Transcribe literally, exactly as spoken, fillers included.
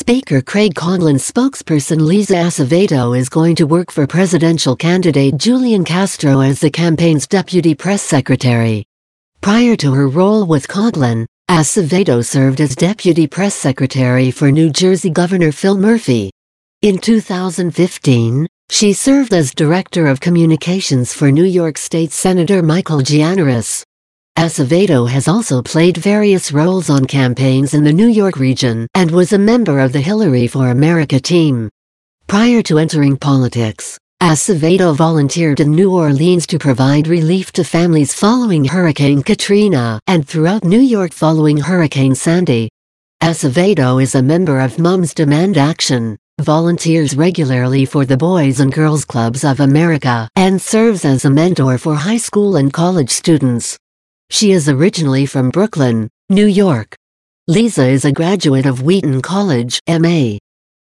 Speaker Craig Coughlin's spokesperson Liza Acevedo is going to work for presidential candidate Julian Castro as the campaign's deputy press secretary. Prior to her role with Coughlin, Acevedo served as deputy press secretary for New Jersey Governor Phil Murphy. In two thousand fifteen, she served as director of communications for New York State Senator Michael Gianaris. Acevedo has also played various roles on campaigns in the New York region and was a member of the Hillary for America team. Prior to entering politics, Acevedo volunteered in New Orleans to provide relief to families following Hurricane Katrina and throughout New York following Hurricane Sandy. Acevedo is a member of Moms Demand Action, volunteers regularly for the Boys and Girls Clubs of America, and serves as a mentor for high school and college students. She is originally from Brooklyn, New York. Liza is a graduate of Wheaton College, M A